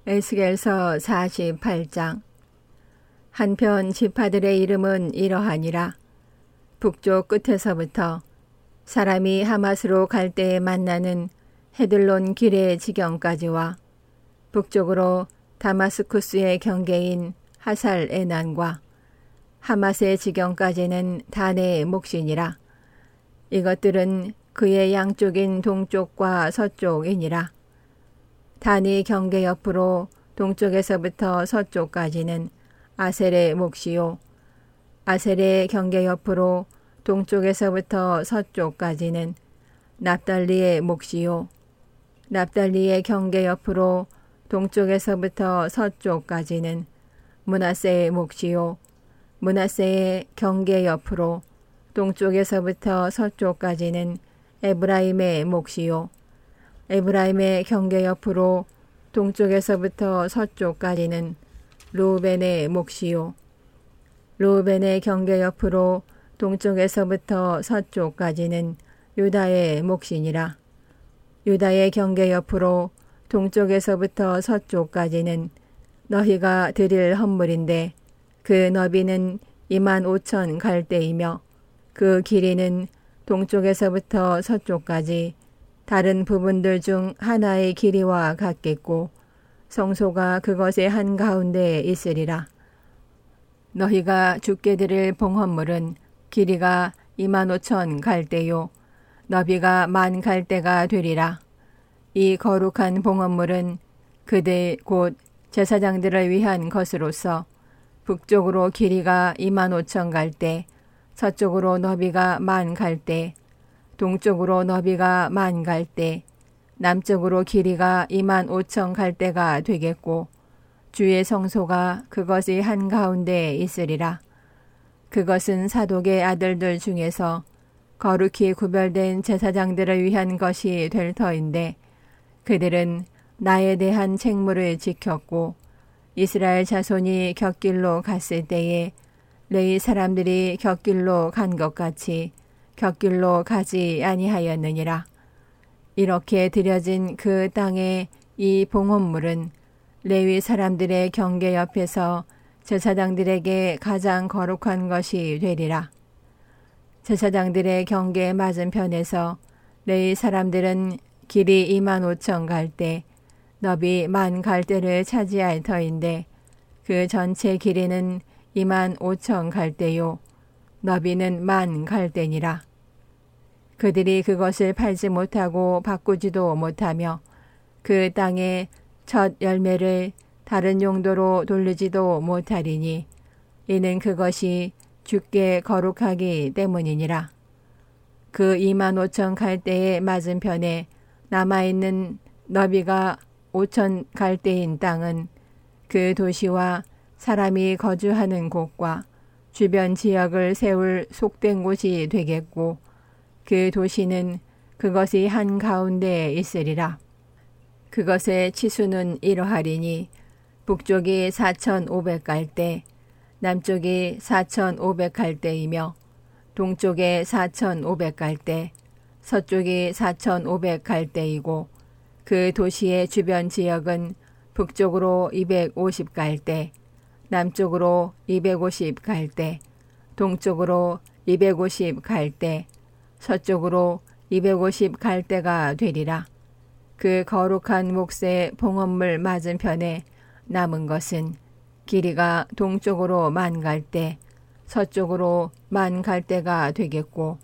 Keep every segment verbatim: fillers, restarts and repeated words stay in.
에스겔서 사십팔 장. 한편 지파들의 이름은 이러하니라. 북쪽 끝에서부터 사람이 하맛으로 갈 때에 만나는 헤들론 길의 지경까지와 북쪽으로 다마스쿠스의 경계인 하살 에난과 하맛의 지경까지는 다네의 몫이니라. 이것들은 그의 양쪽인 동쪽과 서쪽이니라. 단이 경계 옆으로 동쪽에서부터 서쪽까지는 아셀의 몫이요, 아셀의 경계 옆으로 동쪽에서부터 서쪽까지는 납달리의 몫이요, 납달리의 경계 옆으로 동쪽에서부터 서쪽까지는 므낫세의 몫이요, 므낫세의 경계 옆으로 동쪽에서부터 서쪽까지는 에브라임의 몫이요, 에브라임의 경계 옆으로 동쪽에서부터 서쪽까지는 르우벤의 몫이요, 르우벤의 경계 옆으로 동쪽에서부터 서쪽까지는 유다의 몫이니라. 유다의 경계 옆으로 동쪽에서부터 서쪽까지는 너희가 드릴 헌물인데 그 너비는 이만 오천 갈대이며 그 길이는 동쪽에서부터 서쪽까지 다른 부분들 중 하나의 길이와 같겠고 성소가 그것의 한가운데에 있으리라. 너희가 주께 드릴 봉헌물은 길이가 이만 오천 갈대요 너비가 만 갈대가 되리라. 이 거룩한 봉헌물은 그들 곧 제사장들을 위한 것으로서 북쪽으로 길이가 이만 오천 갈대, 서쪽으로 너비가 만 갈대, 동쪽으로 너비가 만 갈대, 남쪽으로 길이가 이만 오천 갈대가 되겠고 주의 성소가 그것이 한가운데에 있으리라. 그것은 사독의 아들들 중에서 거룩히 구별된 제사장들을 위한 것이 될 터인데 그들은 나에 대한 책무를 지켰고 이스라엘 자손이 곁길로 갔을 때에 레위 사람들이 곁길로 간 것 같이 곁길로 가지 아니하였느니라. 이렇게 드려진 그 땅의 이 봉헌물은 레위 사람들의 경계 옆에서 제사장들에게 가장 거룩한 것이 되리라. 제사장들의 경계 맞은편에서 레위 사람들은 길이 이만 오천 갈대, 너비 만 갈대를 차지할 터인데 그 전체 길이는 이만 오천 갈대요 너비는 만 갈대니라. 그들이 그것을 팔지 못하고 바꾸지도 못하며 그 땅의 첫 열매를 다른 용도로 돌리지도 못하리니 이는 그것이 주께 거룩하기 때문이니라. 그 이만 오천 갈대의 맞은편에 남아있는 너비가 오천 갈대인 땅은 그 도시와 사람이 거주하는 곳과 주변 지역을 세울 속된 곳이 되겠고 그 도시는 그것이 한가운데에 있으리라. 그것의 치수는 이러하리니 북쪽이 사천오백 갈대, 남쪽이 사천오백 갈대이며 동쪽에 사천오백 갈대, 서쪽이 사천오백 갈대이고 그 도시의 주변 지역은 북쪽으로 이백오십 갈대, 남쪽으로 이백오십 갈대, 동쪽으로 이백오십 갈대, 서쪽으로 이백오십 갈대가 되리라. 그 거룩한 몫의 봉헌물 맞은편에 남은 것은 길이가 동쪽으로 만 갈대, 서쪽으로 만 갈대가 되겠고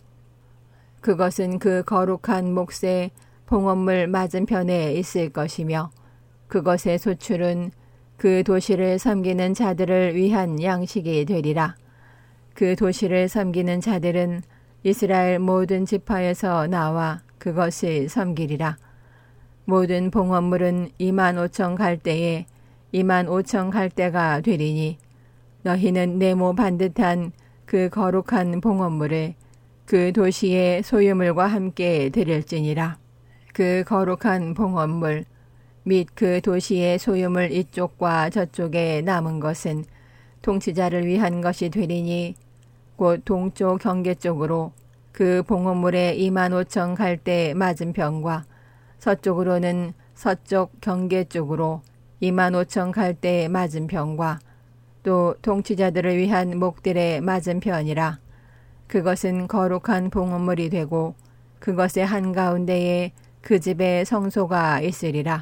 그것은 그 거룩한 몫의 봉헌물 맞은편에 있을 것이며 그것의 소출은 그 도시를 섬기는 자들을 위한 양식이 되리라. 그 도시를 섬기는 자들은 이스라엘 모든 지파에서 나와 그것을 섬기리라. 모든 봉헌물은 이만 오천 갈대에 이만 오천 갈대가 되리니 너희는 네모 반듯한 그 거룩한 봉헌물을 그 도시의 소유물과 함께 드릴지니라. 그 거룩한 봉헌물 및 그 도시의 소유물 이쪽과 저쪽에 남은 것은 통치자를 위한 것이 되리니 곧 동쪽 경계 쪽으로 그 봉헌물의 이만 오천 갈대 맞은편과 서쪽으로는 서쪽 경계 쪽으로 이만 오천 갈대 맞은편과 또 통치자들을 위한 목들의 맞은편이라. 그것은 거룩한 봉헌물이 되고 그것의 한가운데에 그 집의 성소가 있으리라.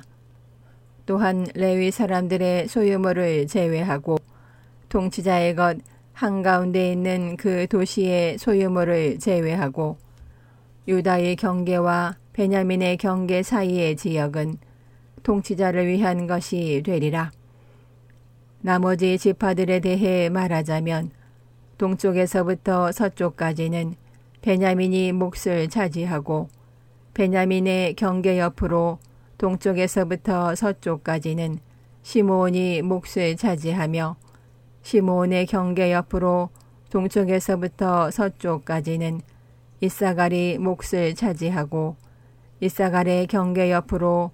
또한 레위 사람들의 소유물을 제외하고 통치자의 것 한가운데 있는 그 도시의 소유물을 제외하고 유다의 경계와 베냐민의 경계 사이의 지역은 통치자를 위한 것이 되리라. 나머지 지파들에 대해 말하자면 동쪽에서부터 서쪽까지는 베냐민이 몫을 차지하고 베냐민의 경계 옆으로 동쪽에서부터 서쪽까지는 시므온이 몫을 차지하며 시므온의 경계 옆으로 동쪽에서부터 서쪽까지는 이사갈이 몫을 차지하고 이사갈의 경계 옆으로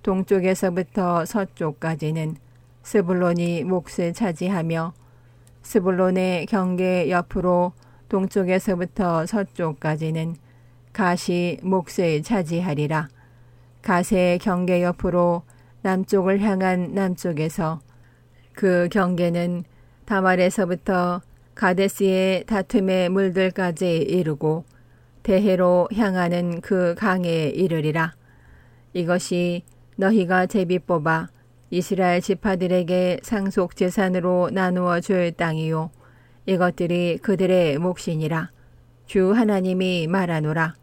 동쪽에서부터 서쪽까지는 스불론이 몫을 차지하며 스불론의 경계 옆으로 동쪽에서부터 서쪽까지는 갓이 몫을 차지하리라. 갓의 경계 옆으로 남쪽을 향한 남쪽에서 그 경계는 다말에서부터 가데스의 다툼의 물들까지 이르고 대해로 향하는 그 강에 이르리라. 이것이 너희가 제비 뽑아 이스라엘 지파들에게 상속 재산으로 나누어 줄 땅이요 이것들이 그들의 몫이니라. 주 하나님이 말하노라.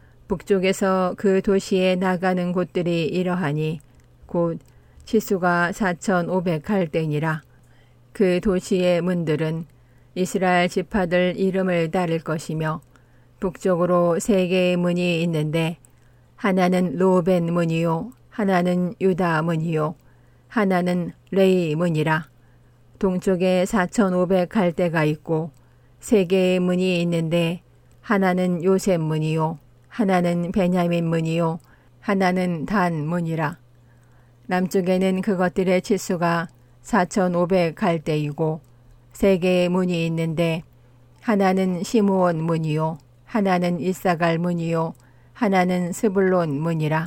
북쪽에서 그 도시에 나가는 곳들이 이러하니 곧 치수가 사천오백 갈대니라. 그 도시의 문들은 이스라엘 지파들 이름을 따를 것이며 북쪽으로 세 개의 문이 있는데 하나는 로벤 문이요 하나는 유다 문이요 하나는 레이 문이라. 동쪽에 사천오백 갈대가 있고 세 개의 문이 있는데 하나는 요셉 문이요 하나는 베냐민 문이요 하나는 단 문이라. 남쪽에는 그것들의 치수가 사천오백 갈대이고 세 개의 문이 있는데 하나는 시므온 문이요 하나는 이사갈 문이요 하나는 스불론 문이라.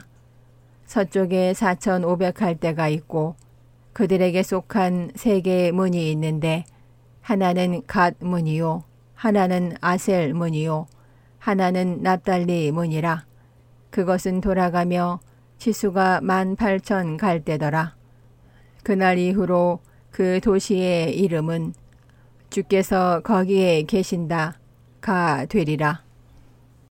서쪽에 사천오백 갈대가 있고 그들에게 속한 세 개의 문이 있는데 하나는 갓 문이요 하나는 아셀 문이요 하나는 납달리 문이라. 그것은 돌아가며 치수가 만 팔천 갈대더라. 그날 이후로 그 도시의 이름은 주께서 거기에 계신다 가 되리라.